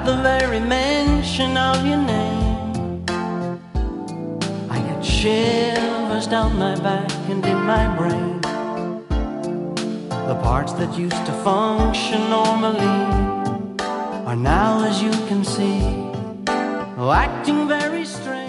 the very mention of your name, I get shivers down my back and in my brain. The parts that used to function normally are now, as you can see, acting very strange.